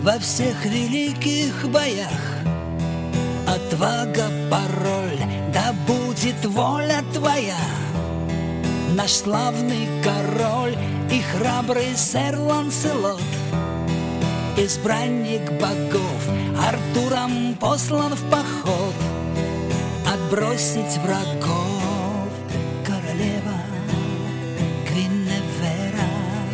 Во всех великих боях отвага пароль, да будет воля твоя. Наш славный король и храбрый сэр Ланселот, избранник богов, Артуром послан в поход отбросить врагов. Королева Гвиневера,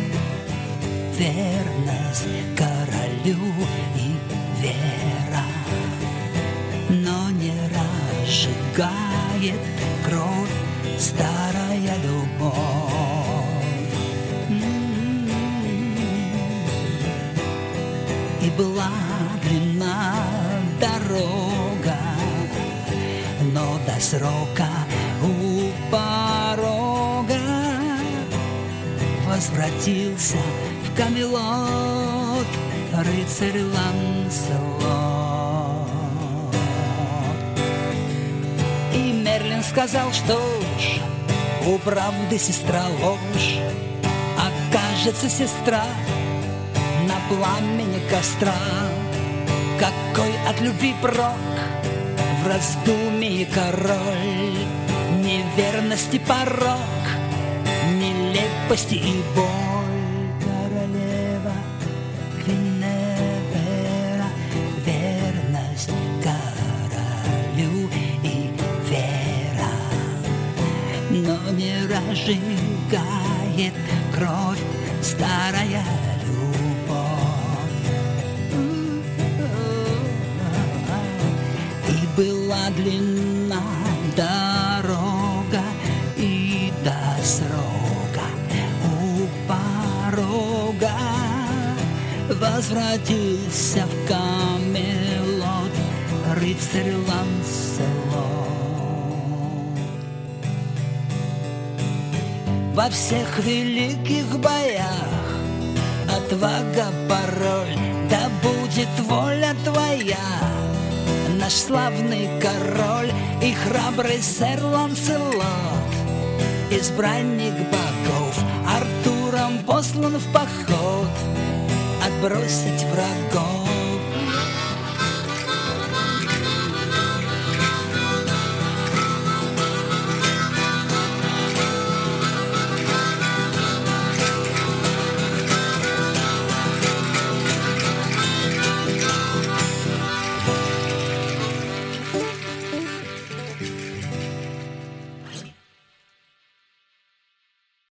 верность королю и вера, но не разжигает кровь старая любовь. И была длинна дорога, но до срока у порога возвратился в Камелот рыцарь Ланселот. И Мерлин сказал, что ж, у правды сестра ложь, окажется сестра на пламени костра. Какой от любви прок в раздумье король, неверности порок, нелепости и боль. Королева Гвиневера, верность королю и вера, но не разжигает кровь старая любовь. И была длинна дорога, и до срока у порога возвратился в Камелот рыцарь Ланселот. Во всех великих боях отвага пароль, да будет воля твоя. Наш славный король и храбрый сэр Ланселот, избранник богов, Артуром послан в поход отбросить врагов.